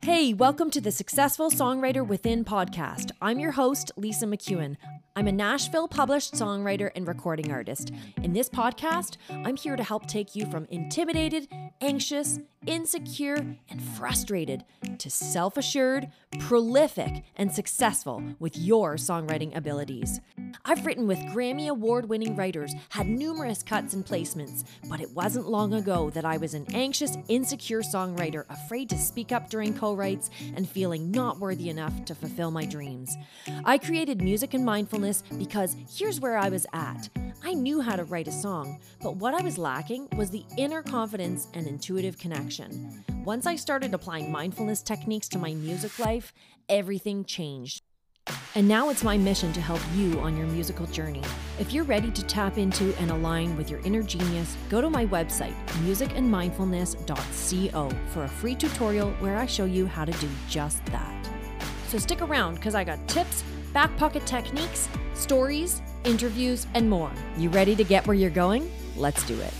Hey, welcome to the Successful Songwriter Within podcast. I'm your host, Lisa McEwen. I'm a Nashville published songwriter and recording artist. In this podcast, I'm here to help take you from intimidated, anxious, insecure, and frustrated to self-assured, prolific, and successful with your songwriting abilities. I've written with Grammy Award-winning writers, had numerous cuts and placements, but it wasn't long ago that I was an anxious, insecure songwriter, afraid to speak up during co-writes and feeling not worthy enough to fulfill my dreams. I created Music and Mindfulness because here's where I was at. I knew how to write a song, but what I was lacking was the inner confidence and intuitive connection. Once I started applying mindfulness techniques to my music life, everything changed. And now it's my mission to help you on your musical journey. If you're ready to tap into and align with your inner genius, go to my website, musicandmindfulness.co, for a free tutorial where I show you how to do just that. So stick around because I got tips, back pocket techniques, stories, interviews, and more. You ready to get where you're going? Let's do it.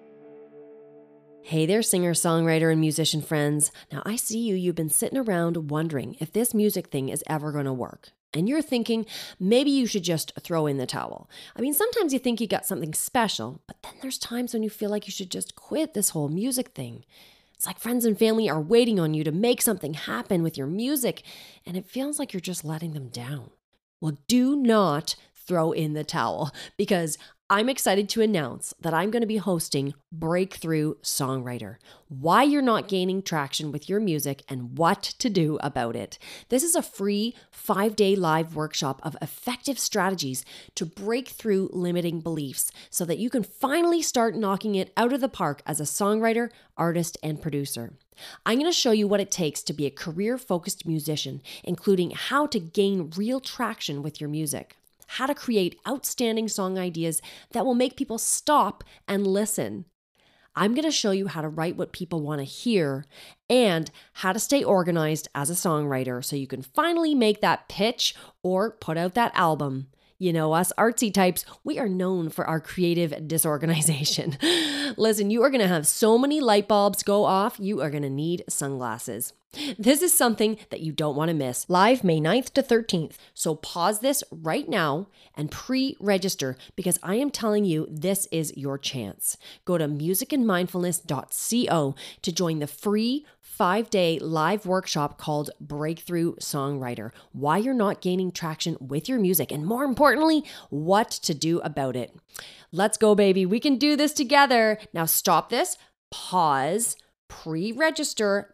Hey there, singer, songwriter, and musician friends. Now I see you've been sitting around wondering if this music thing is ever going to work. And you're thinking, maybe you should just throw in the towel. I mean, sometimes you think you got something special, but then there's times when you feel like you should just quit this whole music thing. It's like friends and family are waiting on you to make something happen with your music, and it feels like you're just letting them down. Well, do not throw in the towel, because I'm excited to announce that I'm going to be hosting Breakthrough Songwriter, why you're not gaining traction with your music and what to do about it. This is a free 5-day live workshop of effective strategies to break through limiting beliefs so that you can finally start knocking it out of the park as a songwriter, artist, and producer. I'm going to show you what it takes to be a career-focused musician, including how to gain real traction with your music, how to create outstanding song ideas that will make people stop and listen. I'm going to show you how to write what people want to hear and how to stay organized as a songwriter so you can finally make that pitch or put out that album. You know, us artsy types, we are known for our creative disorganization. Listen, you are going to have so many light bulbs go off, you are going to need sunglasses. This is something that you don't want to miss. Live May 9th to 13th. So pause this right now and pre-register, because I am telling you, this is your chance. Go to musicandmindfulness.co to join the free 5-day live workshop called Breakthrough Songwriter, why you're not gaining traction with your music, and more importantly, what to do about it. Let's go, baby. We can do this together. Now stop this, pause, pre-register,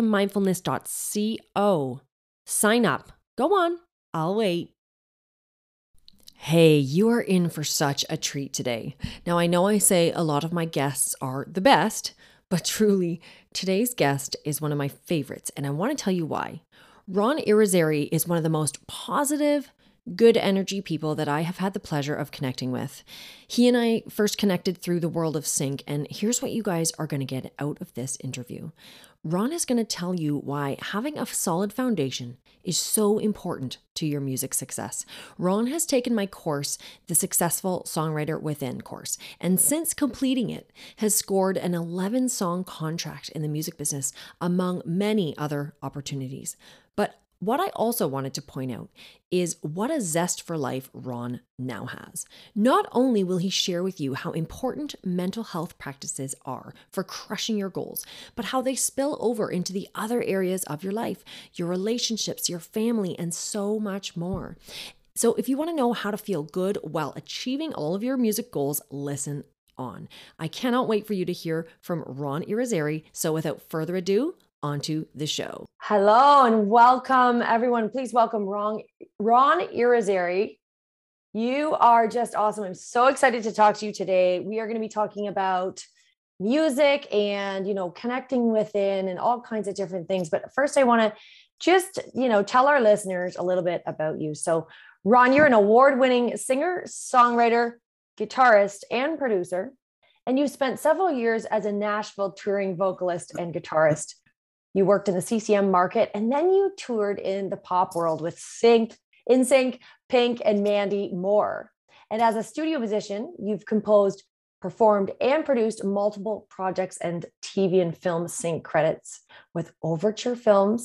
musicandmindfulness.co. Sign up. Go on. I'll wait. Hey, you are in for such a treat today. Now, I know I say a lot of my guests are the best, but truly, today's guest is one of my favorites, and I want to tell you why. Ron Irizarry is one of the most positive, good energy people that I have had the pleasure of connecting with. He and I first connected through the world of sync, and here's what you guys are going to get out of this interview. Ron is going to tell you why having a solid foundation is so important to your music success. Ron has taken my course, the Successful Songwriter Within course, and since completing it, has scored an 11-song contract in the music business, among many other opportunities. But what I also wanted to point out is what a zest for life Ron now has. Not only will he share with you how important mental health practices are for crushing your goals, but how they spill over into the other areas of your life, your relationships, your family, and so much more. So if you want to know how to feel good while achieving all of your music goals, listen on. I cannot wait for you to hear from Ron Irizarry. So without further ado, onto the show. Hello and welcome, everyone. Please welcome Ron Irizarry. You are just awesome. I'm so excited to talk to you today. We are going to be talking about music and, connecting within and all kinds of different things. But first, I want to just, tell our listeners a little bit about you. So, Ron, you're an award-winning singer, songwriter, guitarist, and producer. And you spent several years as a Nashville touring vocalist and guitarist. You worked in the CCM market, and then you toured in the pop world with NSYNC, Pink, and Mandy Moore. And as a studio musician, you've composed, performed, and produced multiple projects and TV and film sync credits with Overture Films,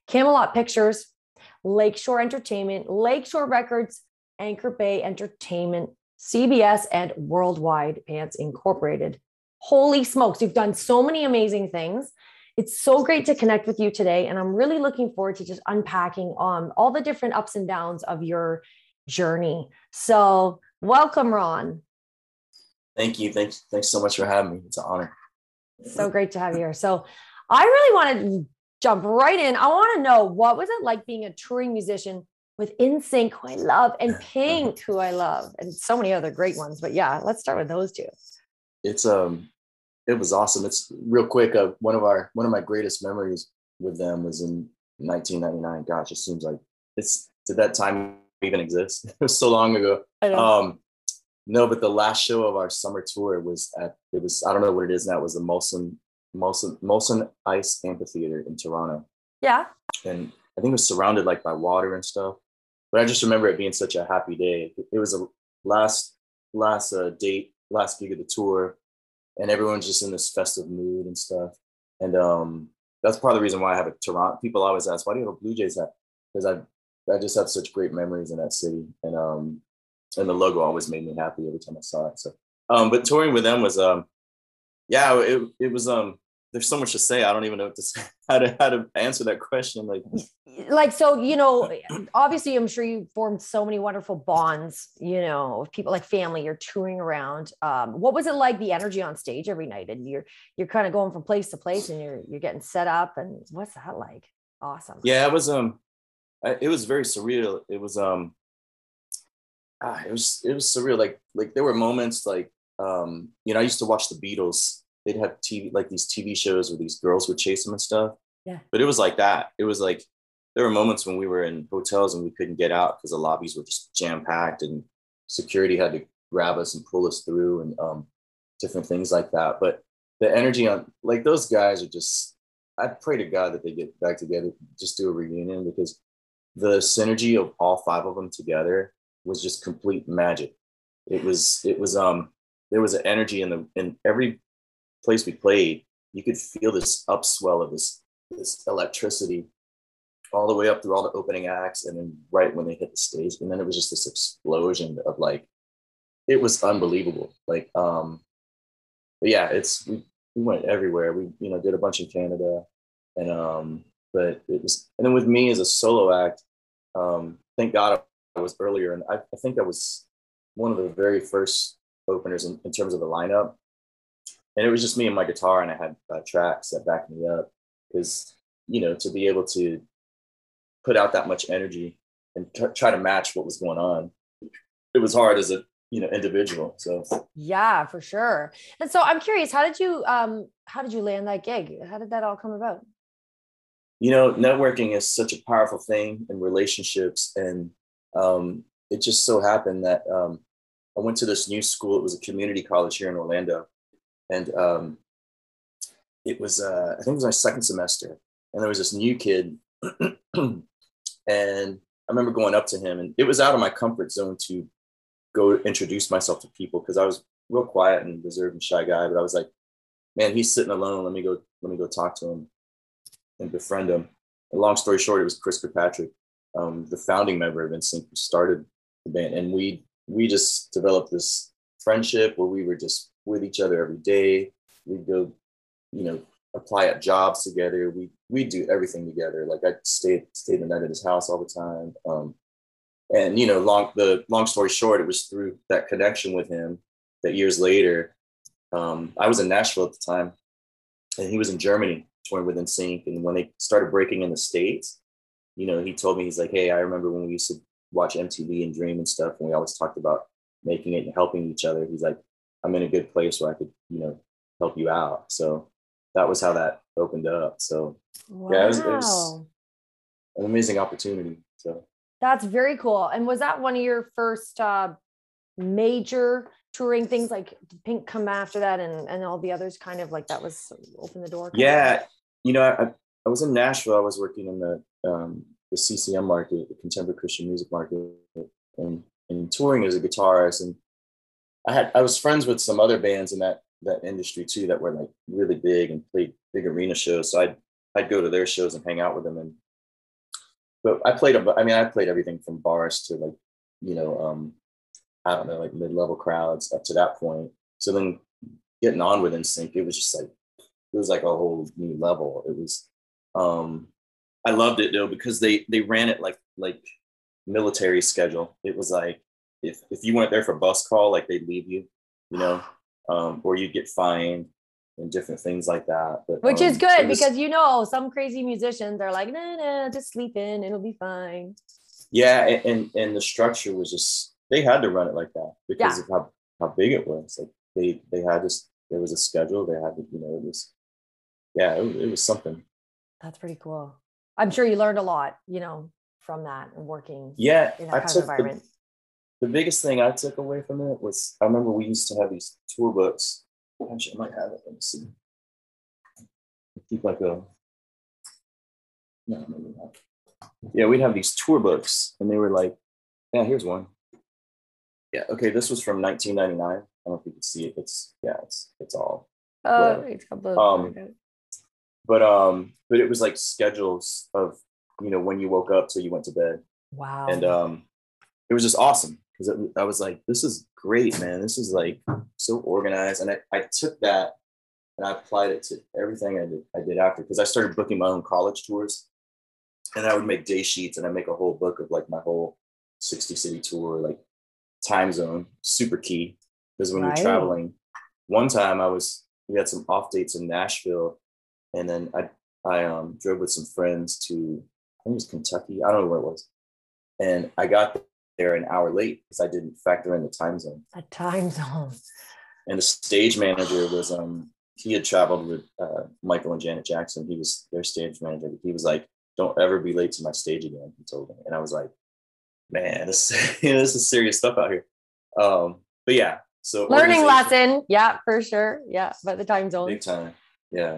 Camelot Pictures, Lakeshore Entertainment, Lakeshore Records, Anchor Bay Entertainment, CBS, and Worldwide Pants Incorporated. Holy smokes, you've done so many amazing things. It's so great to connect with you today. And I'm really looking forward to just unpacking all the different ups and downs of your journey. So, welcome, Ron. Thank you. Thanks so much for having me. It's an honor. So great to have you here. So, I really want to jump right in. I want to know, what was it like being a touring musician with NSYNC, who I love, and Pink, who I love, and so many other great ones. But yeah, let's start with those two. It's it was awesome. It's real quick. One of my greatest memories with them was in 1999. Gosh, it seems like did that time even exist? It was so long ago. I know. No, but the last show of our summer tour I don't know what it is now. It was the Molson Ice Amphitheater in Toronto. Yeah. And I think it was surrounded like by water and stuff. But I just remember it being such a happy day. It was a last last gig of the tour, and everyone's just in this festive mood and stuff. And that's part of the reason why I have a Toronto. People always ask, why do you have a Blue Jays hat? Because I just have such great memories in that city, and the logo always made me happy every time I saw it. So, but touring with them was yeah, it was there's so much to say. I don't even know what to say, how to answer that question. Like, so, obviously I'm sure you formed so many wonderful bonds, with people, like family. You're touring around. What was it like, the energy on stage every night? And you're kind of going from place to place, and you're getting set up, and what's that like? Awesome. Yeah, it was very surreal. It was surreal. Like there were moments like I used to watch the Beatles. They'd have TV, like these TV shows where these girls would chase them and stuff. Yeah. But it was like that. It was like there were moments when we were in hotels and we couldn't get out because the lobbies were just jam packed, and security had to grab us and pull us through, and different things like that. But the energy on, like, those guys are just, I pray to God that they get back together, just do a reunion, because the synergy of all five of them together was just complete magic. There was an energy in every place we played. You could feel this upswell of this electricity all the way up through all the opening acts, and then right when they hit the stage, and then it was just this explosion of, like, it was unbelievable. But yeah, we went everywhere. We did a bunch in Canada, and but it was, and then with me as a solo act, thank God I was earlier, and I think I was one of the very first openers in terms of the lineup. And it was just me and my guitar, and I had tracks that backed me up, because to be able to put out that much energy and try to match what was going on, it was hard as a individual. So yeah, for sure. And so I'm curious, how did you land that gig? How did that all come about? Networking is such a powerful thing in relationships, and it just so happened that I went to this new school. It was a community college here in Orlando, and it was I think it was my second semester, and there was this new kid, and I remember going up to him, and it was out of my comfort zone to go introduce myself to people, because I was real quiet and reserved and shy guy. But I was like, man, he's sitting alone. Let me go talk to him and befriend him. And long story short, it was Chris Kirkpatrick, the founding member of NSYNC, who started the band, and we just developed this friendship where we were just with each other every day. We'd go, apply at jobs together. We'd do everything together. Like, I stayed the night at his house all the time. And long story short, it was through that connection with him that years later, I was in Nashville at the time, and he was in Germany touring with NSYNC. And when they started breaking in the States, he told me, he's like, hey, I remember when we used to watch MTV and Dream and stuff, and we always talked about making it and helping each other. He's like, I'm in a good place where I could, help you out. So that was how that opened up. So wow. Yeah, it was an amazing opportunity. So that's very cool. And was that one of your first major touring things? Like, did Pink come after that, and all the others kind of like that was open the door? Yeah. I was in Nashville. I was working in the CCM market, the contemporary Christian music market, and touring as a guitarist. And I was friends with some other bands in that industry too, that were like really big and played big arena shows. So I'd go to their shows and hang out with them. And but I played I played everything from bars to like, you know, I don't know, like mid-level crowds up to that point. So then getting on with NSYNC, it was just like, it was like a whole new level. It was, I loved it though, because they ran it like military schedule. It was like, if you weren't there for bus call, like they'd leave you, you know, or you'd get fined and different things like that. But Which is good because, you know, some crazy musicians are like, nah, just sleep in, it'll be fine. Yeah, and the structure was just, they had to run it like that because of how big it was. Like they had this, there was a schedule. They had to, you know, it was, yeah, it was something. That's pretty cool. I'm sure you learned a lot, you know, from that and working Yeah, in that kind of environment. The biggest thing I took away from it was, I remember we used to have these tour books. Actually, I might have it. Let me see. Keep like a, no, maybe not. Yeah, we'd have these tour books, and they were like, yeah, here's one. Yeah, okay, this was from 1999. I don't know if you can see it. It's all. It's but it was like schedules of, you know, when you woke up till you went to bed. Wow. And it was just awesome because I was like, this is great, man. This is like so organized. And I took that and I applied it to everything I did after, because I started booking my own college tours, and I would make day sheets, and I make a whole book of like my whole 60 city tour, like time zone, super key. Because when you're traveling, one time we had some off dates in Nashville, and then I drove with some friends to, I think it was Kentucky. I don't know where it was. And I got there an hour late because I didn't factor in the time zone. A time zone. And the stage manager was, he had traveled with Michael and Janet Jackson. He was their stage manager. He was like, don't ever be late to my stage again, he told me. And I was like, man, this is serious stuff out here. But yeah, so learning lesson. Yeah, for sure. Yeah, but the time zone. Big time. Yeah.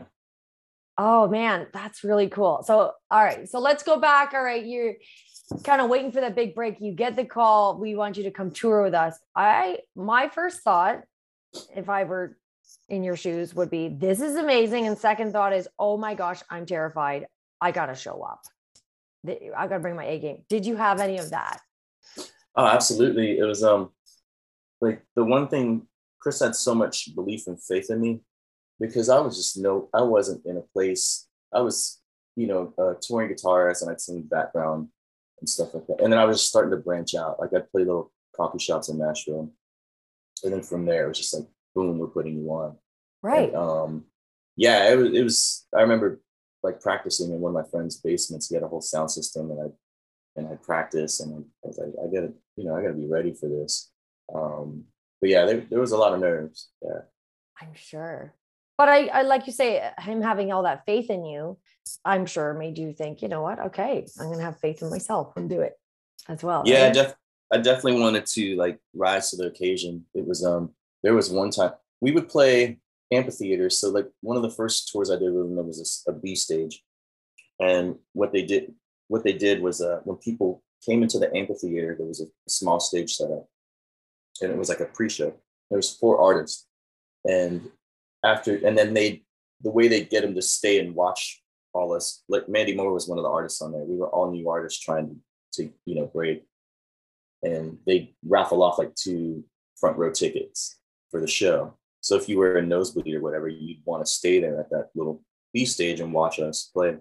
Oh man, that's really cool. So, all right. So let's go back. All right. You're kind of waiting for that big break. You get the call. We want you to come tour with us. My first thought, if I were in your shoes, would be, this is amazing. And second thought is, oh my gosh, I'm terrified. I got to show up. I got to bring my A game. Did you have any of that? Oh, absolutely. It was, like the one thing, Chris had so much belief and faith in me, because I wasn't in a place. I was, you know, a touring guitarist, and I'd sing background and stuff like that. And then I was starting to branch out. Like I'd play little coffee shops in Nashville. And then from there, it was just like, boom, we're putting you on. Right. And, yeah, it was, I remember like practicing in one of my friend's basements. He had a whole sound system, and I'd practice, and I was like, I gotta be ready for this. But yeah, there was a lot of nerves. Yeah. I'm sure. But I like you say, him having all that faith in you, I'm sure made you think, you know what? Okay, I'm going to have faith in myself and do it as well. Yeah, right? I definitely wanted to like rise to the occasion. It was, there was one time we would play amphitheaters. So like one of the first tours I did with them, there was a B stage. And what they did was, when people came into the amphitheater, there was a small stage set up, and it was like a pre-show. There was 4 artists. And then the way they get them to stay and watch all us, like Mandy Moore was one of the artists on there. We were all new artists trying to you know, break, and they raffle off like 2 front row tickets for the show. So if you were a nosebleed or whatever, you'd want to stay there at that little B stage and watch us play.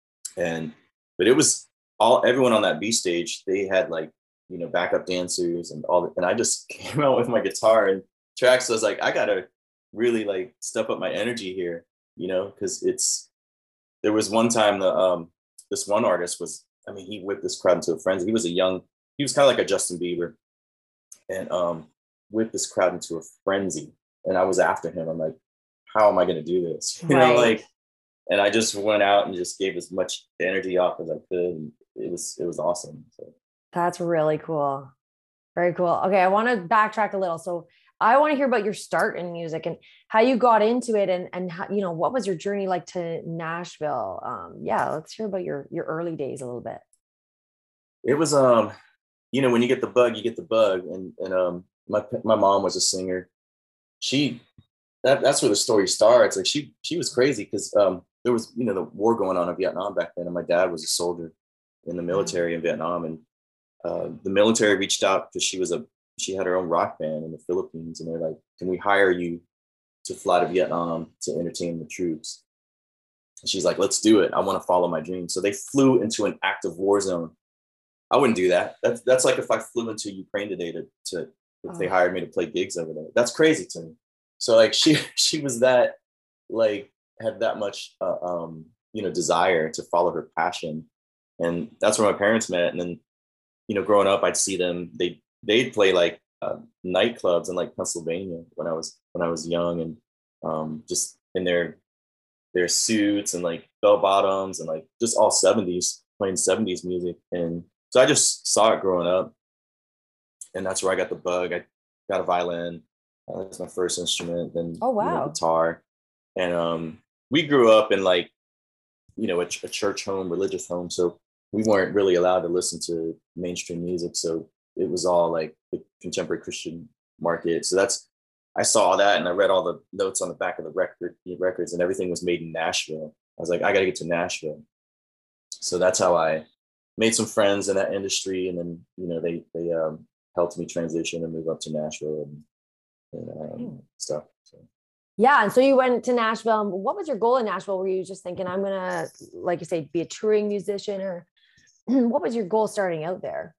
But it was everyone on that B stage, they had like, you know, backup dancers and and I just came out with my guitar and tracks. So I was like, I gotta really like step up my energy here, you know, because there was one time this one artist was, I mean, he whipped this crowd into a frenzy. He was kind of like a Justin Bieber, and whipped this crowd into a frenzy. And I was after him. I'm like, how am I going to do this? You know, like, and I just went out and just gave as much energy off as I could. And it was awesome. So. That's really cool. Very cool. Okay. I want to backtrack a little. So I want to hear about your start in music and how you got into it, and how, you know, what was your journey like to Nashville? Yeah, let's hear about your early days a little bit. It was, you know, when you get the bug, you get the bug. And my mom was a singer. That's where the story starts. Like she was crazy because there was, you know, the war going on in Vietnam back then, and my dad was a soldier. in the Wow. military in Vietnam. And the military reached out because she had her own rock band in the Philippines, and they're like, "Can we hire you to fly to Vietnam to entertain the troops?" And she's like, "Let's do it. I want to follow my dream." So they flew into an active war zone. I wouldn't do that. That's like if I flew into Ukraine today to if they Oh, hired me to play gigs over there. That's crazy to me. So like she was that, like, had that much desire to follow her passion, and that's where my parents met. And then, growing up, I'd see them. They'd play like nightclubs in like Pennsylvania when I was young, and just in their suits and like bell bottoms and like just all 70s, playing 70s music. And so I just saw it growing up, and that's where I got the bug. I got a violin. That's my first instrument. Then, oh wow. guitar. And we grew up in like, a church home, religious home. So we weren't really allowed to listen to mainstream music. So it was all like the contemporary Christian market. So I saw that, and I read all the notes on the back of the records, and everything was made in Nashville. I was like, I got to get to Nashville. So that's how I made some friends in that industry. And then, they helped me transition and move up to Nashville and stuff. So. Yeah. And so you went to Nashville. What was your goal in Nashville? Were you just thinking, I'm going to, like you say, be a touring musician, or what was your goal starting out there?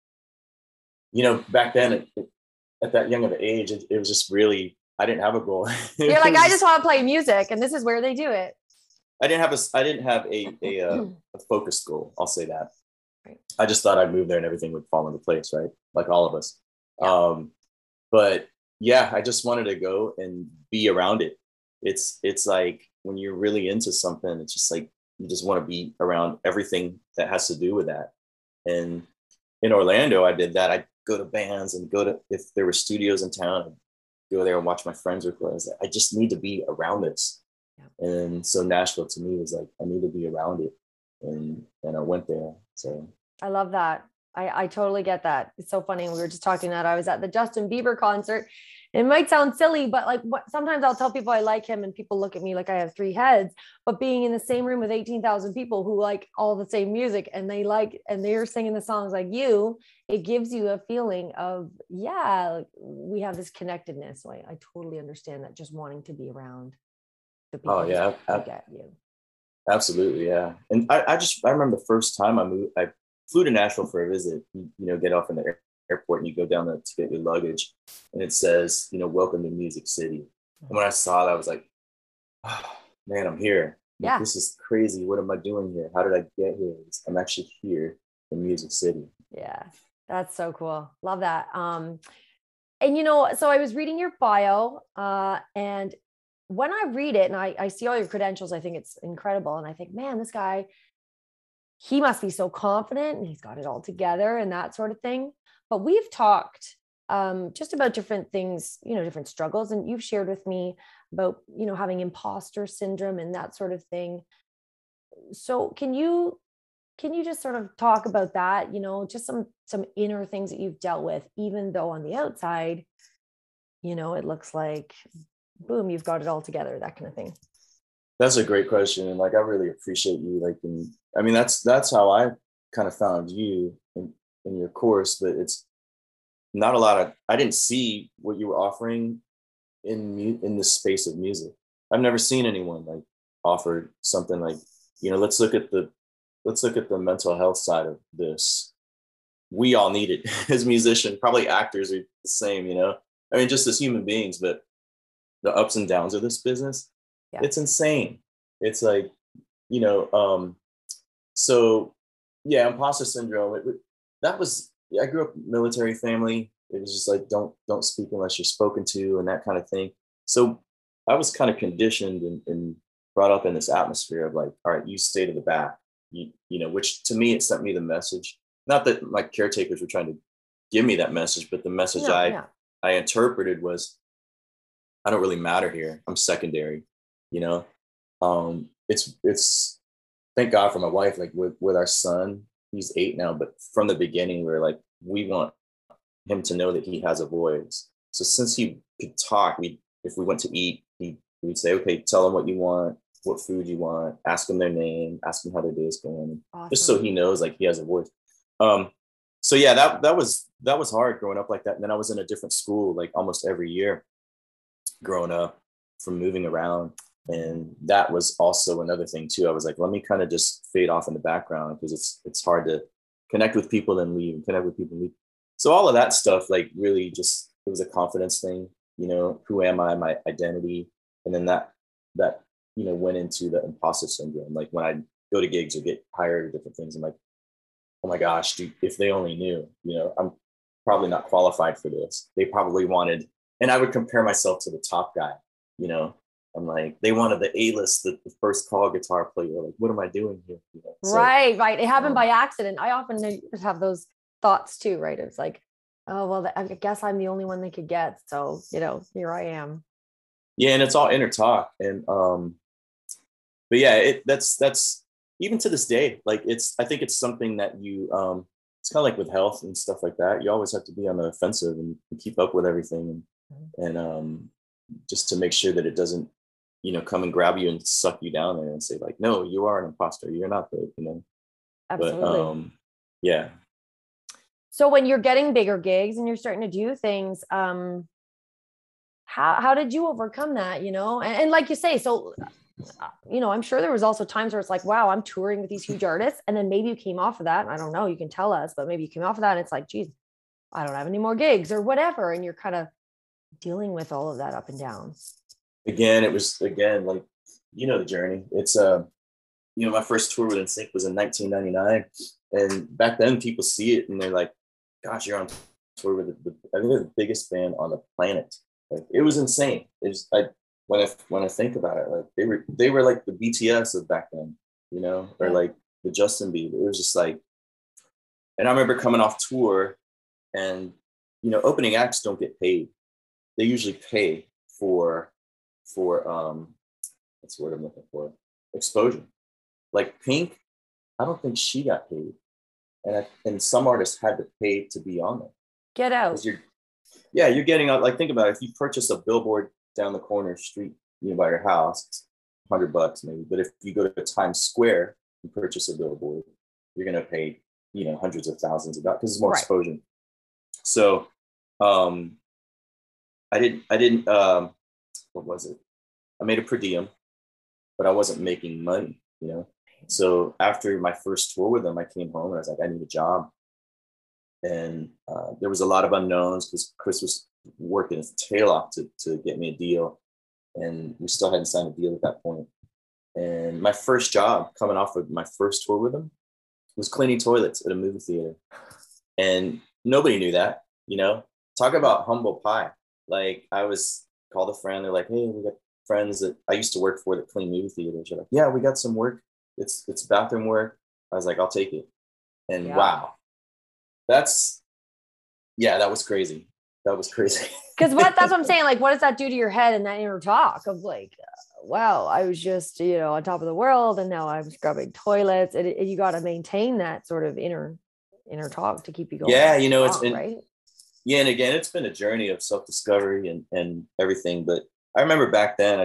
Back then at that young of an age, it was just really, I didn't have a goal. You're like, I just want to play music, and this is where they do it. I didn't have a focused goal. I'll say that. Right. I just thought I'd move there and everything would fall into place, right? Like all of us. Yeah. But yeah, I just wanted to go and be around it. It's like when you're really into something, it's just like you just want to be around everything that has to do with that. And in Orlando, I did that. I'd go to bands and if there were studios in town, I'd go there and watch my friends record. I was like, I just need to be around this. Yeah. And so Nashville to me was like, I need to be around it. And I went there. So I love that. I totally get that. It's so funny. We were just talking that I was at the Justin Bieber concert. It might sound silly, but like sometimes I'll tell people I like him and people look at me like I have three heads, but being in the same room with 18,000 people who like all the same music and they're singing the songs like you, it gives you a feeling of, yeah, like we have this connectedness. So I totally understand that, just wanting to be around the people. Oh yeah. Who get you. Absolutely. Yeah. And I remember the first time I flew to Nashville for a visit, get off in the airport and you go down to get your luggage, and it says, welcome to Music City. And when I saw that, I was like, oh, man, I'm here. Yeah. This is crazy. What am I doing here? How did I get here? I'm actually here in Music City. Yeah. That's so cool. Love that. And so I was reading your bio, and when I read it and I see all your credentials, I think it's incredible. And I think, man, this guy, he must be so confident and he's got it all together and that sort of thing. But we've talked just about different things, different struggles. And you've shared with me about, having imposter syndrome and that sort of thing. So can you just sort of talk about that, just some inner things that you've dealt with, even though on the outside, it looks like, boom, you've got it all together, that kind of thing. That's a great question. And like, I really appreciate you. Like, that's how I kind of found you in your course, but it's not a lot of, I didn't see what you were offering in this space of music. I've never seen anyone like offer something like, let's look at the mental health side of this. We all need it as musicians, probably actors are the same, just as human beings, but the ups and downs of this business, yeah. It's insane. It's like, so yeah, imposter syndrome. I grew up military family. It was just like, don't speak unless you're spoken to and that kind of thing. So I was kind of conditioned and brought up in this atmosphere of like, all right, you stay to the back, which to me, it sent me the message. Not that my caretakers were trying to give me that message, but the message I interpreted was, I don't really matter here. I'm secondary, it's thank God for my wife, like with our son, he's 8 now, but from the beginning, we're like, we want him to know that he has a voice. So since he could talk, if we went to eat, we'd say, okay, tell him what you want. what food you want, ask them their name, ask them how their day is going, just so Awesome. he knows like he has a voice. Um, so yeah, that was hard growing up like that. And then I was in a different school like almost every year growing up from moving around. And that was also another thing too. I was like, let me kind of just fade off in the background because it's hard to connect with people and leave and connect with people and leave. So all of that stuff, like really just it was a confidence thing, who am I, my identity. And then that went into the imposter syndrome. Like when I go to gigs or get hired or different things, I'm like, oh my gosh, dude, if they only knew, I'm probably not qualified for this. They probably wanted, and I would compare myself to the top guy, you know. I'm like, they wanted the A-list, the first call guitar player. Like, what am I doing here? So Right, right. It happened by um, accident. I often have those thoughts too, right? It's like, oh, well, I guess I'm the only one they could get. So, here I am. yeah, and it's all inner talk. And but yeah, that's even to this day, like I think it's something that it's kind of like with health and stuff like that. You always have to be on the offensive and keep up with everything and just to make sure that it doesn't, come and grab you and suck you down there and say like, no, you are an imposter. You're not good. But Absolutely. yeah. So when you're getting bigger gigs and you're starting to do things, how did you overcome that, and like you say, so I'm sure there was also times where it's like, wow, I'm touring with these huge artists. And then maybe you came off of that. I don't know, you can tell us, but maybe you came off of that and it's like, geez, I don't have any more gigs or whatever. And you're kind of dealing with all of that up and down. Again, it was again like, the journey. It's my first tour with NSYNC was in 1999. And back then people see it and they're like, gosh, you're on tour with I think they're the biggest band on the planet. Like it was insane. When I think about it, like they were like the BTS of back then, or Yeah. like the Justin Bieber. It was just like, and I remember coming off tour and opening acts don't get paid. They usually pay for what's the word I'm looking for? Exposure. Like Pink, I don't think she got paid. And some artists had to pay to be on there. Get Because out. you're getting out, like think about it. If you purchase a billboard down the corner street, by your house, it's $100 maybe. But if you go to Times Square and purchase a billboard, you're gonna pay, hundreds of thousands of dollars because it's more Right. exposure. So um I didn't what was it? I made a per diem, but I wasn't making money. So after my first tour with them, I came home and I was like, I need a job. And there was a lot of unknowns because Chris was working his tail off to get me a deal. And we still hadn't signed a deal at that point. And my first job coming off of my first tour with them was cleaning toilets at a movie theater. And nobody knew that. Talk about humble pie. Like I was called a friend. They're like, hey, we got friends that I used to work for that clean movie theaters. They're like, yeah, we got some work. It's bathroom work. I was like, I'll take it. And Yeah. wow, that's yeah, that was crazy. That was crazy. Because that's what I'm saying. Like, what does that do to your head and that inner talk of like, wow, I was just, on top of the world and now I'm scrubbing toilets. And you got to maintain that sort of inner talk to keep you going Yeah, it's strong, and right? yeah, and again, it's been a journey of self-discovery and everything. But I remember back then,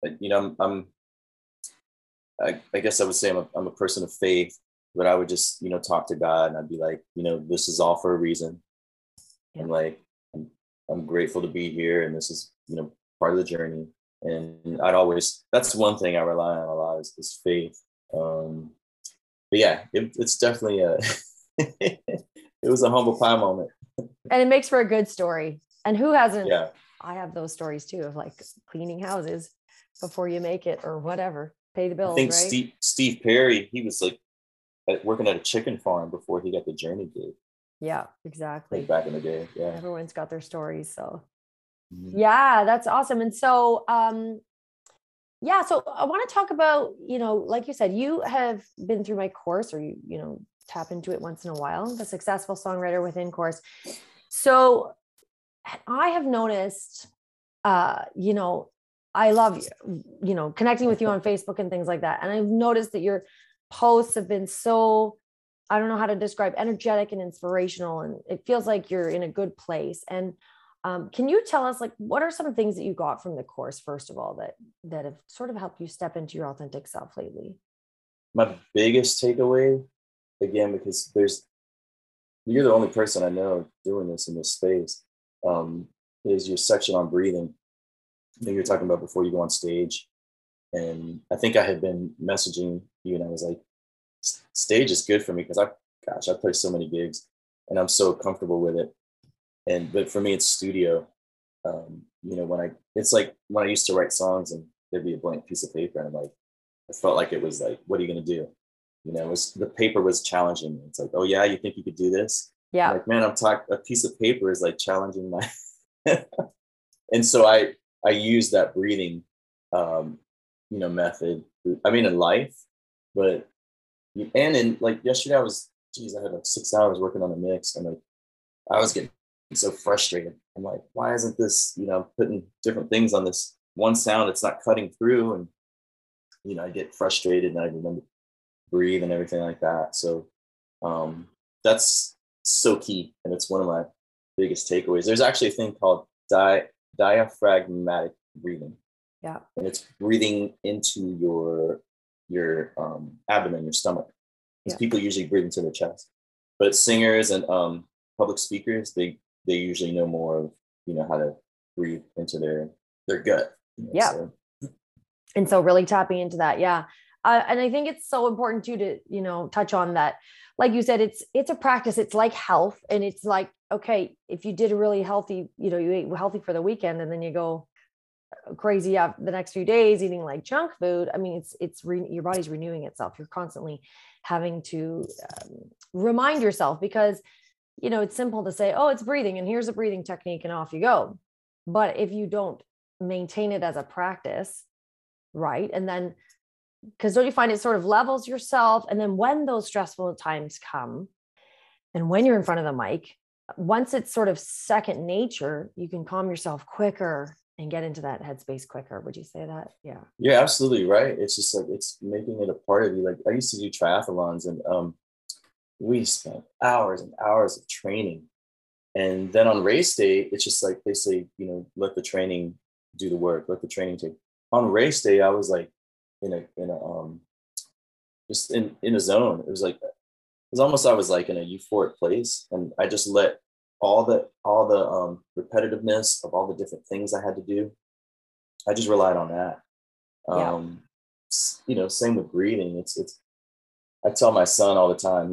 I guess I would say I'm a person of faith, but I would just, talk to God and I'd be like, this is all for a reason. Yeah. And like, I'm grateful to be here. And this is, part of the journey. And that's one thing I rely on a lot is faith. But yeah, it's definitely it was a humble pie moment. And it makes for a good story. And who hasn't? Yeah. I have those stories too of like cleaning houses before you make it or whatever, pay the I bills, think right? Steve Perry, he was like working at a chicken farm before he got the Journey gig, Yeah, like exactly. back in the day. Yeah. Everyone's got their stories. So Mhm. yeah, that's awesome. And so, yeah, so I want to talk about, like you said, you have been through my course or tap into it once in a while, the Successful Songwriter Within course. So I have noticed, I love you, connecting with you on Facebook and things like that. And I've noticed that your posts have been so, I don't know how to describe, energetic and inspirational. And it feels like you're in a good place. And Can you tell us, like, what are some things that you got from the course, first of all, that have sort of helped you step into your authentic self lately? My biggest takeaway, again, because you're the only person I know doing this in this space, um, is your section on breathing that you were talking about before you go on stage. And I think I had been messaging you, and I was like, stage is good for me because I play so many gigs, and I'm so comfortable with it. And but for me, it's studio. It's like when I used to write songs and there'd be a blank piece of paper, and I felt like it was like, what are you gonna do? The paper was challenging me. It's like, oh yeah, you think you could do this? I'm Yeah. like, man, I'm talking. A piece of paper is like challenging my. And so I use that breathing, um, method. I mean, in life, but and in like yesterday, I had like 6 hours working on a mix, and like I was getting so frustrated. I'm like, why isn't this, putting different things on this one sound? It's not cutting through, and I get frustrated, and I remember breathe and everything like that. So um, that's so key, and it's one of my biggest takeaways. There's actually a thing called diaphragmatic breathing, Yeah. and it's breathing into your abdomen, your stomach, because Yeah. people usually breathe into their chest. But singers and public speakers, they usually know more of how to breathe into their gut. Yeah. So And so really tapping into that. Yeah. And I think it's so important too, to, touch on that. Like you said, it's a practice. It's like health. And it's like, okay, if you did a really healthy, you ate healthy for the weekend, and then you go crazy up the next few days eating like junk food. I mean, your body's renewing itself. You're constantly having to remind yourself, because, it's simple to say, oh, it's breathing and here's a breathing technique and off you go. But if you don't maintain it as a practice, right? And then, because don't you find it sort of levels yourself? And then when those stressful times come, and when you're in front of the mic, once it's sort of second nature, you can calm yourself quicker and get into that headspace quicker. Would you say that? Yeah. you're absolutely right. It's just like it's making it a part of you. Like I used to do triathlons, and we spent hours and hours of training. And then on race day, it's just like they say, let the training do the work, let the training take. On race day, I was like in a just in a zone. It was almost I was like in a euphoric place, and I just let all the repetitiveness of all the different things I had to do. I just relied on that. Yeah. Same with breathing. It's I tell my son all the time.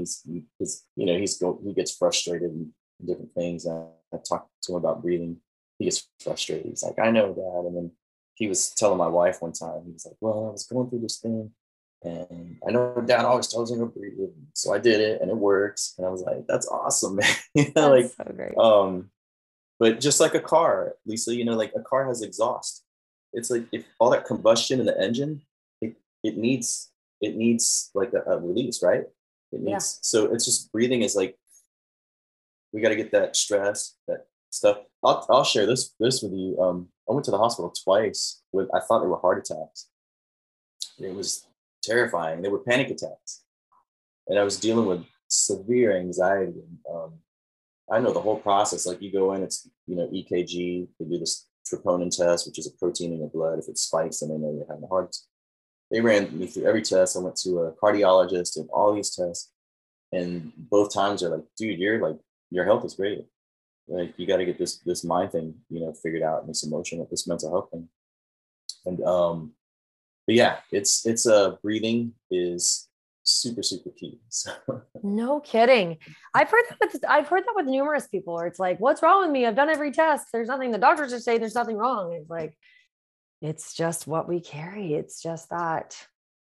He gets frustrated in different things. I talk to him about breathing. He gets frustrated. He's like, I know, Dad. And then he was telling my wife one time. He was like, well, I was going through this thing, and I know Dad always tells me to breathe, so I did it, and it works. And I was like, that's awesome, man. That's so great. But just like a car, Lisa, like a car has exhaust. It's like if all that combustion in the engine, it needs like a release, right? It Yeah. needs so it's just breathing is like we got to get that stress, that stuff. I'll share this with you. I went to the hospital twice with I thought they were heart attacks. It was terrifying. They were panic attacks, and I was dealing with severe anxiety. And, I know the whole process. Like you go in, it's EKG. They do this troponin test, which is a protein in your blood. If it spikes, then they know you're having a heart. They ran me through every test. I went to a cardiologist and all these tests, and both times they're like, "Dude, your health is great. Like you got to get this mind thing, figured out, and this emotional, this mental health thing." And but yeah, it's breathing is super super key. So No kidding. I've heard that with numerous people, where it's like, what's wrong with me? I've done every test. There's nothing. The doctors are saying there's nothing wrong. It's like, it's just what we carry. It's just that.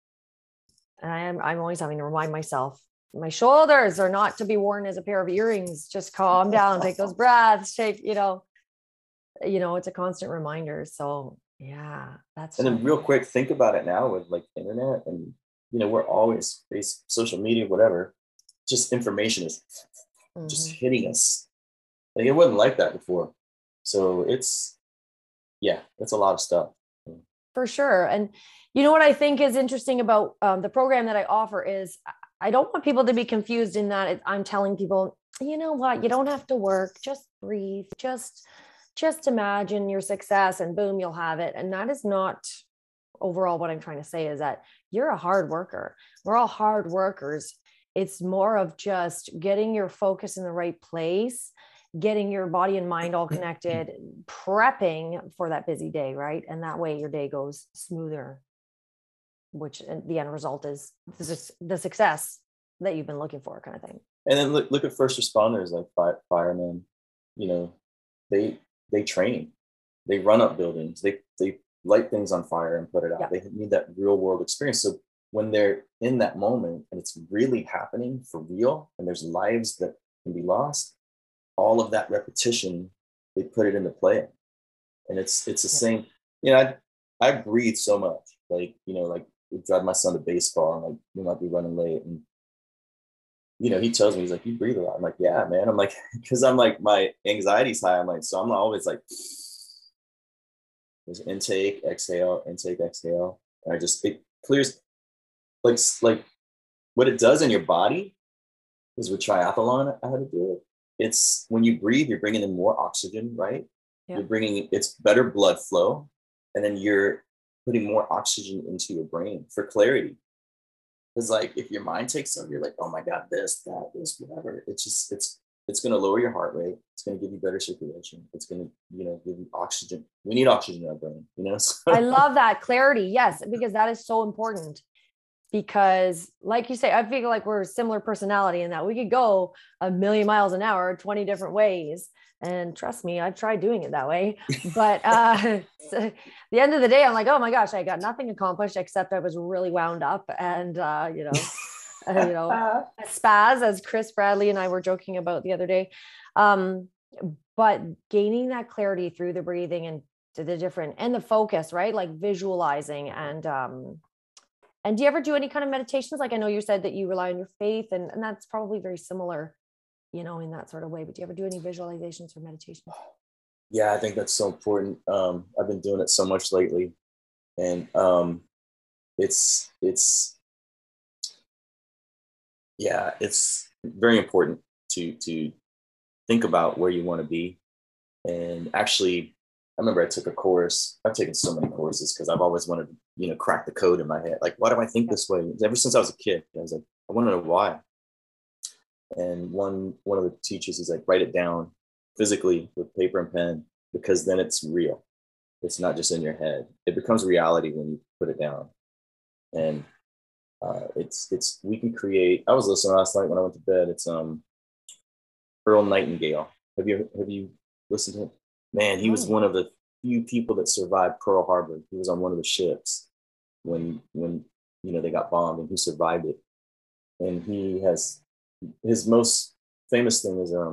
And I'm always having to remind myself, my shoulders are not to be worn as a pair of earrings. Just calm down, take those breaths, it's a constant reminder. So yeah, that's and so then real great. quick, think about it now with like internet and we're always face social media, whatever. Just information is just Mhm. hitting us. Like it wasn't like that before. So it's a lot of stuff. For sure. And what I think is interesting about the program that I offer is, I don't want people to be confused in that I'm telling people, you know what, you don't have to work, just breathe, just just imagine your success and boom, you'll have it. And that is not overall what I'm trying to say, is that you're a hard worker. We're all hard workers. It's more of just getting your focus in the right place, getting your body and mind all connected, prepping for that busy day, right? And that way your day goes smoother, which the end result is the success that you've been looking for, kind of thing. And then look at first responders like firemen. You know, they train, they run up buildings, they light things on fire and put it out. Yeah. They need that real world experience. So when they're in that moment and it's really happening for real, and there's lives that can be lost, all of that repetition, they put it into play. And it's the same. You know, I breathe so much. Like, you know, like we drive my son to baseball and like we might be running late, and you know, he tells me, he's like, you breathe a lot. I'm like, yeah, man. I'm like, because I'm like, my anxiety's high. I'm like, so I'm always like, there's intake, exhale, intake, exhale. And it clears, like what it does in your body is with triathlon, I had to do it. It's when you breathe, you're bringing in more oxygen, right? Yeah. It's better blood flow. And then you're putting more oxygen into your brain for clarity. Because like if your mind takes over, you're like, oh my God, this, whatever. It's going to lower your heart rate. It's going to give you better circulation. It's going to, you know, give you oxygen. We need oxygen in our brain, you know? I love that clarity. Yes, because that is so important. Because like you say, I feel like we're a similar personality in that we could go a million miles an hour, 20 different ways. And trust me, I've tried doing it that way. But so at the end of the day, I'm like, oh my gosh, I got nothing accomplished except I was really wound up and, you know, a spaz, as Chris Bradley and I were joking about the other day. But gaining that clarity through the breathing and to the different and the focus, right? Like visualizing and do you ever do any kind of meditations? Like I know you said that you rely on your faith and that's probably very similar, you know, in that sort of way, but do you ever do any visualizations or meditations? Yeah, I think that's so important. I've been doing it so much lately, and it's very important to think about where you want to be. And actually, I remember I took a course. I've taken so many courses because I've always wanted to, you know, crack the code in my head. Like, why do I think this way? Ever since I was a kid, I was like, I want to know why. And one of the teachers is like, write it down physically with paper and pen, because then it's real. It's not just in your head. It becomes reality when you put it down. And we can create. I was listening last night when I went to bed. It's Earl Nightingale. Have you listened to him? Man, he was one of the few people that survived Pearl Harbor. He was on one of the ships when you know they got bombed, and he survived it. And he has his most famous thing is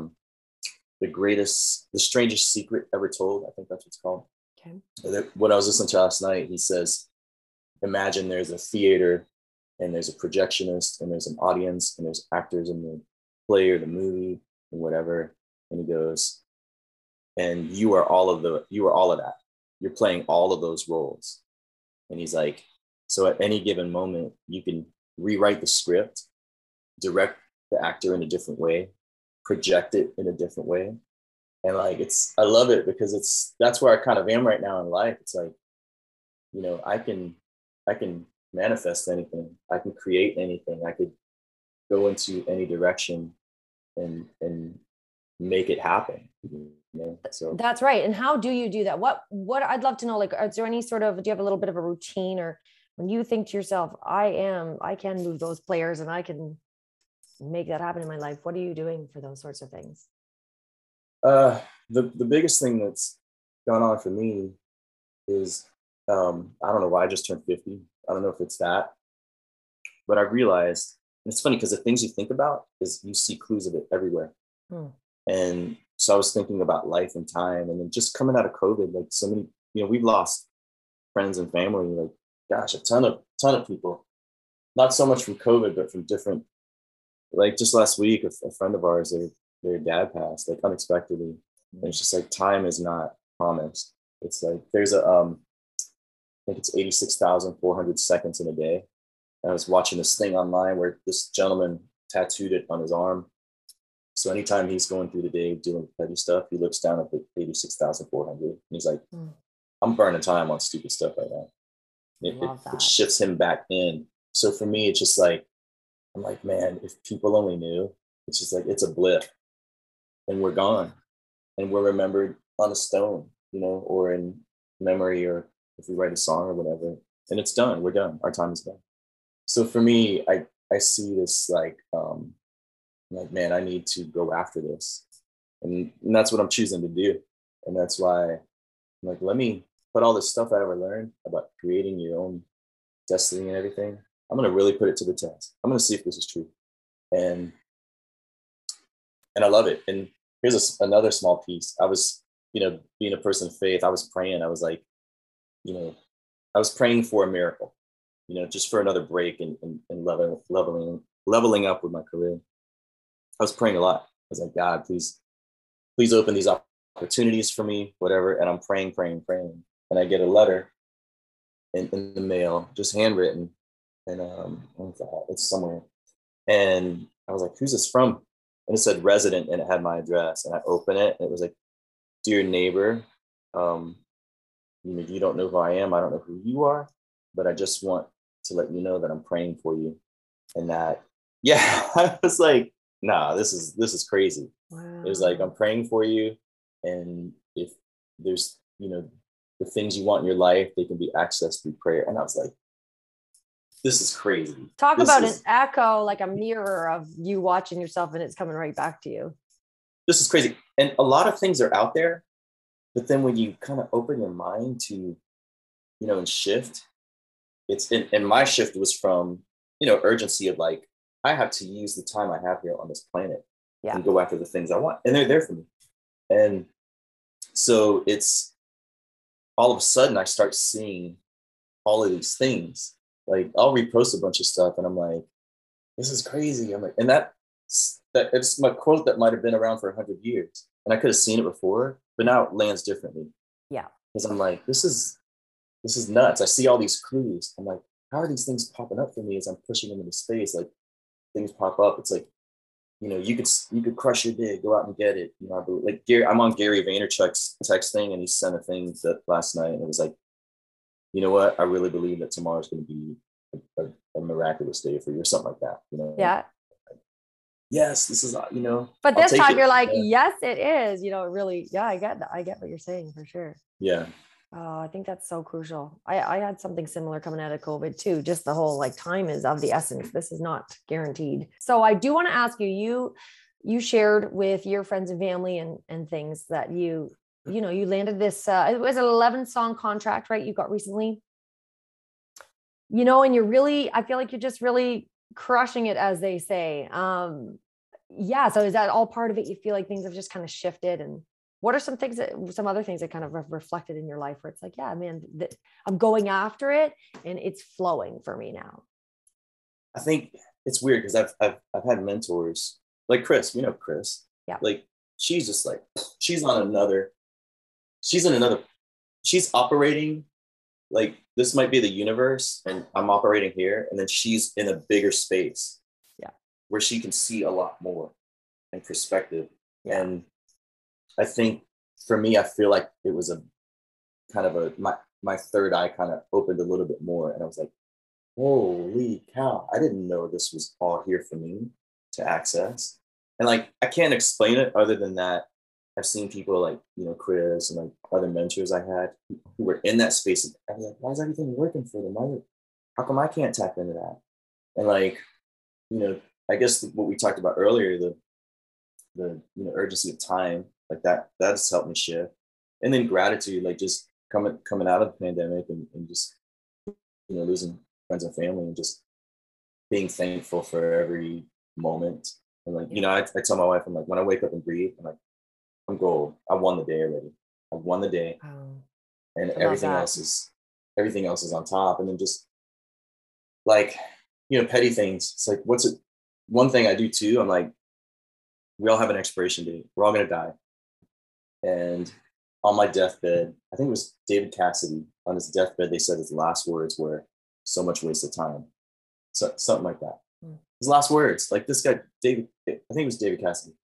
the strangest secret ever told. I think that's what it's called. Okay. What I was listening to last night, he says, imagine there's a theater and there's a projectionist and there's an audience and there's actors in the play or the movie and whatever. And he goes, and you are all of that. You're playing all of those roles. And he's like, so at any given moment, you can rewrite the script, direct the actor in a different way, project it in a different way. And like, I love it because that's where I kind of am right now in life. It's like, you know, I can manifest anything. I can create anything. I could go into any direction and make it happen. You know? So that's right. And how do you do that? What I'd love to know, like, is there any sort of, do you have a little bit of a routine, or when you think to yourself, I can move those players and I can make that happen in my life, what are you doing for those sorts of things? The biggest thing that's gone on for me is, I don't know why I just turned 50. I don't know if it's that, but I realized, and it's funny because the things you think about is you see clues of it everywhere. And so I was thinking about life and time, and then just coming out of COVID, like so many, you know, we've lost friends and family, like, gosh, a ton of people, not so much from COVID, but from different, like just last week, a friend of ours, their dad passed like unexpectedly. And it's just like, time is not promised. It's like, there's I think it's 86,400 seconds in a day. And I was watching this thing online where this gentleman tattooed it on his arm So anytime he's going through the day doing petty stuff, he looks down at the 86,400 and he's like, I'm burning time on stupid stuff right now. It shifts him back in. So for me, it's just like, I'm like, man, if people only knew, it's just like, it's a blip and we're gone and we're remembered on a stone, you know, or in memory, or if we write a song or whatever, and it's done, we're done. Our time is done. So for me, I see this like, man, I need to go after this. And that's what I'm choosing to do. And that's why I'm like, let me put all this stuff I ever learned about creating your own destiny and everything. I'm going to really put it to the test. I'm going to see if this is true. And I love it. And here's another small piece. I was, you know, being a person of faith, I was praying. I was like, you know, I was praying for a miracle, you know, just for another break and leveling up with my career. I was praying a lot. I was like, God, please open these opportunities for me, whatever. And I'm praying. And I get a letter in the mail, just handwritten. And it's somewhere. And I was like, who's this from? And it said resident, and it had my address. And I open it, and it was like, dear neighbor, you know, you don't know who I am. I don't know who you are, but I just want to let you know that I'm praying for you. And that, yeah, I was like, nah, this is crazy. Wow. It was like, I'm praying for you. And if there's, you know, the things you want in your life, they can be accessed through prayer. And I was like, this is crazy. Talk about an echo, like a mirror of you watching yourself, and it's coming right back to you. This is crazy. And a lot of things are out there, but then when you kind of open your mind to, you know, and shift, and my shift was from, you know, urgency of like, I have to use the time I have here on this planet and go after the things I want. And they're there for me. And so it's all of a sudden I start seeing all of these things. Like I'll repost a bunch of stuff and I'm like, this is crazy. I'm like, and that it's my quote that might've been around for 100 years. And I could have seen it before, but now it lands differently. Yeah. Because I'm like, this is nuts. I see all these clues. I'm like, how are these things popping up for me as I'm pushing them into space? Like things pop up. It's like, you know, you could crush your day, go out and get it. You know, like I'm on Gary Vaynerchuk's text thing, and he sent a thing that last night, and it was like, you know what? I really believe that tomorrow's going to be a miraculous day for you, or something like that. You know? Yeah. Yes, this is, you know. But this time you're like, yes, it is. You know, really, yeah, I get that. I get what you're saying for sure. Yeah. Oh, I think that's so crucial. I had something similar coming out of COVID too. Just the whole like time is of the essence. This is not guaranteed. So I do want to ask you, you shared with your friends and family and things that you landed this, it was an 11-song contract, right? You got recently, you know, and I feel like you're just really crushing it, as they say. Yeah. So is that all part of it? You feel like things have just kind of shifted, and what are some other things that kind of reflected in your life where it's like, yeah, man, I'm going after it and it's flowing for me now? I think it's weird because I've had mentors like Chris, you know, Chris, yeah, like she's just like, she's operating like this might be the universe and I'm operating here. And then she's in a bigger space, yeah, where she can see a lot more in perspective. Yeah. And I think for me, I feel like it was a kind of my third eye kind of opened a little bit more. And I was like, holy cow, I didn't know this was all here for me to access. And like, I can't explain it other than that. I've seen people like, you know, Chris and like other mentors I had who were in that space. And I was like, why is everything working for them? How come I can't tap into that? And like, you know, I guess what we talked about earlier, the you know, urgency of time, like that's helped me shift. And then gratitude, like just coming out of the pandemic and just, you know, losing friends and family and just being thankful for every moment. And like, you know, I tell my wife, I'm like, when I wake up and breathe, I'm like, I'm gold. I won the day already. I won the day. And everything else is on top. And then just like, you know, petty things. It's like, one thing I do too, I'm like, we all have an expiration date. We're all going to die. And on my deathbed, I think it was David Cassidy on his deathbed, they said his last words were so much wasted time. So something like that. His last words, like this guy, David, I think it was David Cassidy.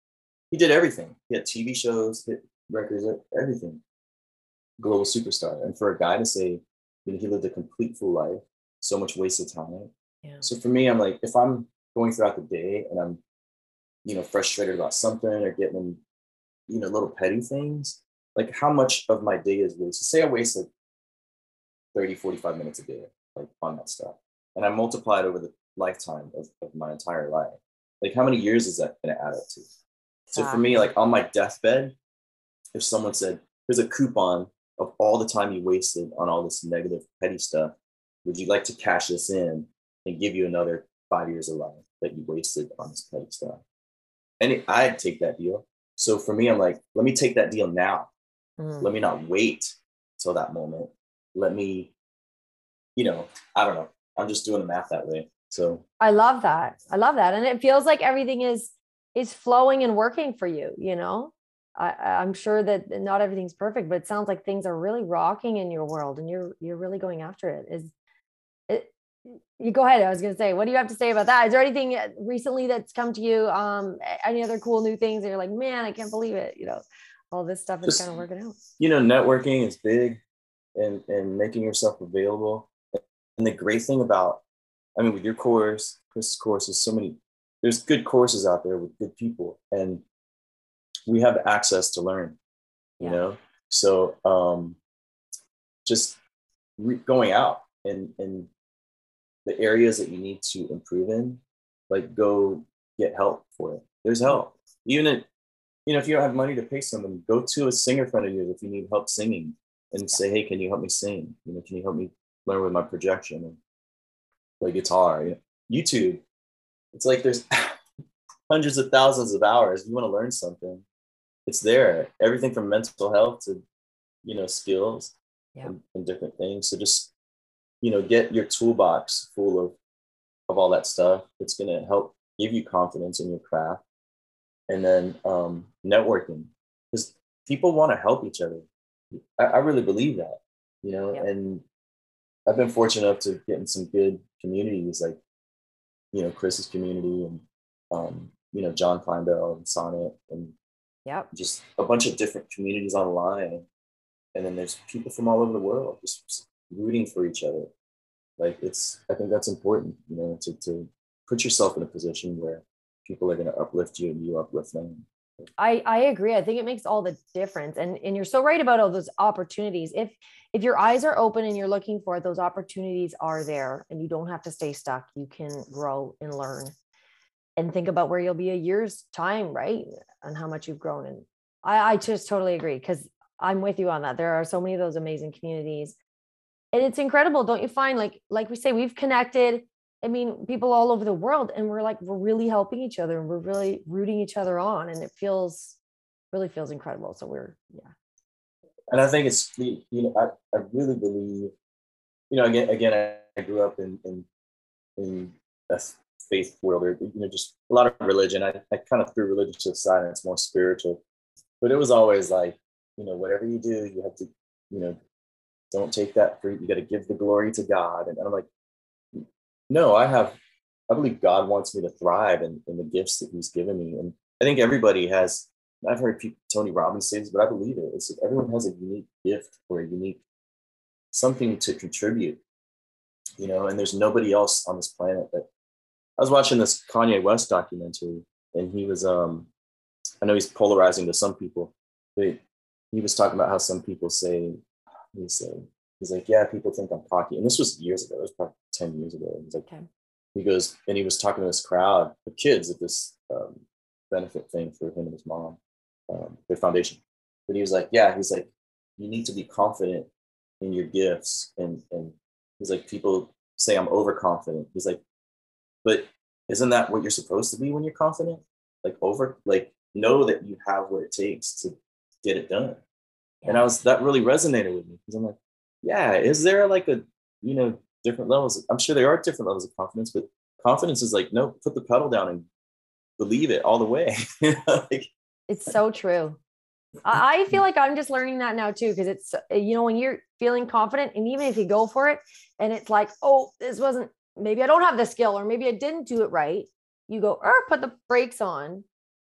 he did everything. He had TV shows, hit records, everything. Global superstar. And for a guy to say, you know, he lived a complete full life, so much wasted time. Yeah. So for me, I'm like, if I'm going throughout the day and I'm, you know, frustrated about something or getting, you know, little petty things, like how much of my day is wasted? Say I wasted 30, 45 minutes a day, like on that stuff. And I multiply it over the lifetime of my entire life. Like how many years is that going to add up to? So for me, Exactly. like on my deathbed, if someone said, here's a coupon of all the time you wasted on all this negative, petty stuff, would you like to cash this in and give you another 5 years of life that you wasted on this petty stuff? And I'd take that deal. So for me, I'm like, let me take that deal now. Mm. Let me not wait till that moment. Let me, you know, I don't know. I'm just doing the math that way. So I love that. I love that. And it feels like everything is flowing and working for you, you know? I'm sure that not everything's perfect, but it sounds like things are really rocking in your world and you're really going after it. Is it, you go ahead. I was going to say, what do you have to say about that? Is there anything recently that's come to you? Any other cool new things that you're like, man, I can't believe it. You know, all this stuff is kind just, of working out. you know, networking is big and making yourself available. And the great thing about, I mean, with your course, Chris's course, there's so many, there's good courses out there with good people, and we have access to learn, you Yeah. know? So just going out and the areas that you need to improve in, like go get help for it. There's Yeah. help. Even if, you know, if you don't have money to pay someone, go to a singer friend of yours if you need help singing and Yeah. say, hey, can you help me sing? You know, can you help me learn with my projection and play guitar? You know, YouTube, it's like there's hundreds of thousands of hours. You want to learn something, it's there. Everything from mental health to, you know, skills Yeah. and different things. So just, you know, get your toolbox full of all that stuff. It's going to help give you confidence in your craft. And then networking, because people want to help each other. I really believe that, you know, Yeah. and I've been fortunate enough to get in some good communities like, you know, Chris's community and, you know, John Kleindell and Sonnet and Yep. just a bunch of different communities online. And then there's people from all over the world just rooting for each other. Like it's, I think that's important, you know, to put yourself in a position where people are going to uplift you and you uplift them. I agree. I think it makes all the difference. And you're so right about all those opportunities. If your eyes are open and you're looking for it, those opportunities are there and you don't have to stay stuck. You can grow and learn and think about where you'll be a year's time, right? And how much you've grown. And I just totally agree because I'm with you on that. There are so many of those amazing communities. And it's incredible, don't you find? Like we say, we've connected. I mean, people all over the world, and we're really helping each other and we're really rooting each other on. And it really feels incredible. So yeah. And I think it's, you know, I really believe, you know, again, I grew up in a faith world, or, you know, just a lot of religion. I kind of threw religion to the side and it's more spiritual, but it was always like, you know, whatever you do, you have to, you know, don't take that fruit. You got to give the glory to God. And I'm like, no, I believe God wants me to thrive in the gifts that He's given me. And I think everybody has, I've heard people, Tony Robbins say this, but I believe it. It's like everyone has a unique gift or a unique something to contribute, you know, and there's nobody else on this planet that I was watching this Kanye West documentary and he was, I know he's polarizing to some people, but he was talking about how some people say, he said, he's like, yeah, people think I'm cocky. And this was years ago. It was probably 10 years ago. He's like, Okay. he goes, and he was talking to this crowd of kids at this benefit thing for him and his mom, their foundation. But he was like, yeah, he's like, you need to be confident in your gifts. And he's like, people say I'm overconfident. He's like, but isn't that what you're supposed to be when you're confident? Like know that you have what it takes to get it done. Yeah. And that really resonated with me because I'm like, yeah, is there like a, you know, different levels? I'm sure there are different levels of confidence, but confidence is like, no, put the pedal down and believe it all the way. Like, It's so true. I feel like I'm just learning that now too, because it's, you know, when you're feeling confident and even if you go for it and it's like, oh, this wasn't, maybe I don't have the skill or maybe I didn't do it right. You go, put the brakes on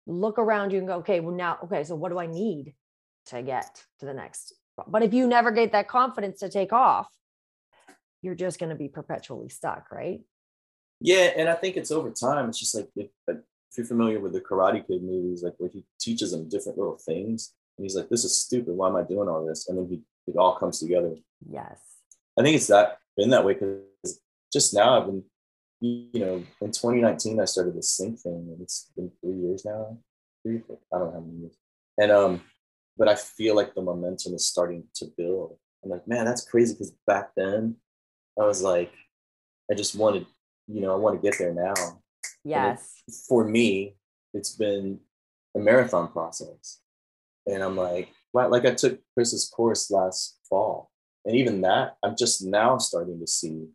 look around you and go, okay, well now, okay, so what do I need to get to the next? But if you never get that confidence to take off, you're just going to be perpetually stuck, right? Yeah, and I think it's over time. It's just like if you're familiar with the Karate Kid movies, like where he teaches them different little things, and he's like, "This is stupid. Why am I doing all this?" And then it all comes together. Yes, I think it's been that way because just now I've been, in 2019 I started the sync thing, and it's been 3 years now. I don't know how many years. And but I feel like the momentum is starting to build. I'm like, man, that's crazy because back then I was like, I just wanted, I want to get there now. yes. For me, it's been a marathon process. And I'm like, wow, like I took Chris's course last fall. And even that, I'm just now starting to see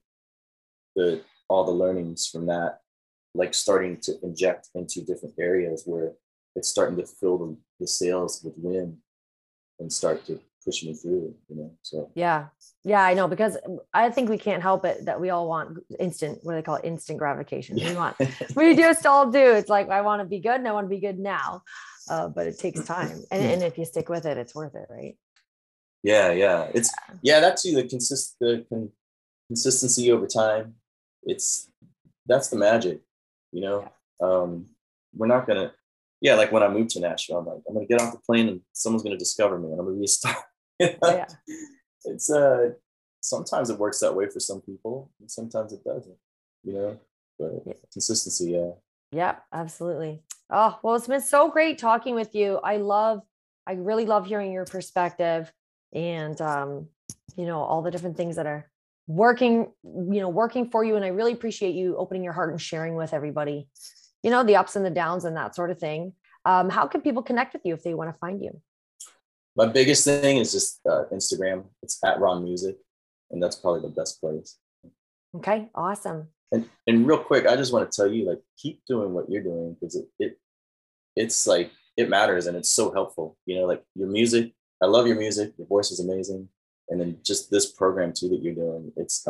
all the learnings from that, like starting to inject into different areas where it's starting to fill the sails with wind and start to push me through, so. Yeah, I know, because I think we can't help it that we all want instant, what do they call it? Instant gratification. We just all do. It's like, I want to be good and I want to be good now. But it takes time. And if you stick with it, it's worth it. Right. Yeah. That's the consistency over time. That's the magic, We're not going to, like when I moved to Nashville, I'm like, I'm going to get off the plane and someone's going to discover me and I'm going to be a star. Yeah. It's sometimes it works that way for some people and sometimes it doesn't, but consistency. Yeah, absolutely. Oh, well, it's been so great talking with you. I really love hearing your perspective and all the different things that are working for you. And I really appreciate you opening your heart and sharing with everybody, the ups and the downs and that sort of thing. How can people connect with you if they want to find you? My biggest thing is just Instagram. It's @RonMusic, and that's probably the best place. Okay, awesome. And real quick, I just want to tell you, like, keep doing what you're doing because it's like it matters and it's so helpful. Like your music. I love your music. Your voice is amazing, and then just this program too that you're doing. It's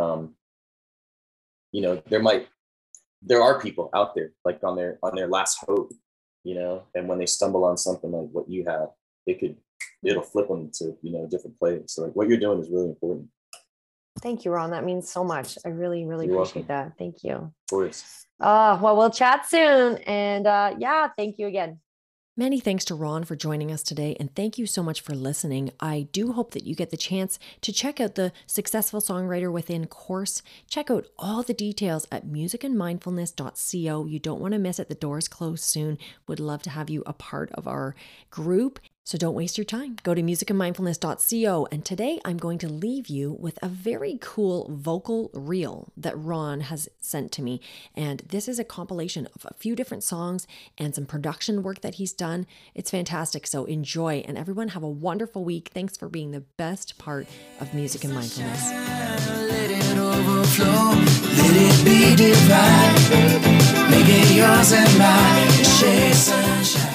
there are people out there like on their last hope, and when they stumble on something like what you have, it'll flip them to a different place. So like what you're doing is really important. Thank you, Ron. That means so much. I really, really appreciate that. Thank you. Of course. Well, we'll chat soon. And thank you again. Many thanks to Ron for joining us today, and thank you so much for listening. I do hope that you get the chance to check out the Successful Songwriter Within course. Check out all the details at musicandmindfulness.co. You don't want to miss it. The doors close soon. Would love to have you a part of our group. So don't waste your time. Go to musicandmindfulness.co. And today I'm going to leave you with a very cool vocal reel that Ron has sent to me. And this is a compilation of a few different songs and some production work that he's done. It's fantastic. So enjoy, and everyone have a wonderful week. Thanks for being the best part of Music and Mindfulness. Let it overflow, let it be divine. Make it yours and mine. Share sunshine.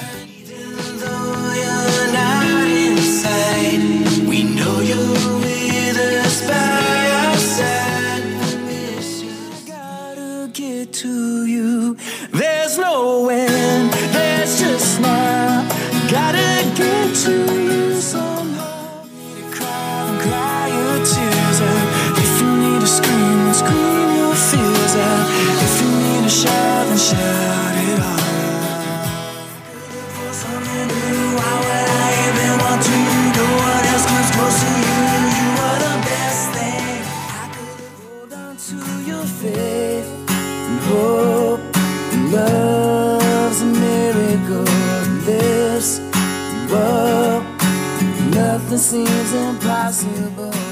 We know you're with us by our side. I gotta get to you. There's no end, there's just now. Gotta get to you somehow. Cry your tears out. If you need to scream, scream your fears out. If you need to shout, then shout it out. Why would I even want to? No one else comes close to you. You are the best thing. I could hold on to your faith and hope. And love's a miracle. This world, nothing seems impossible.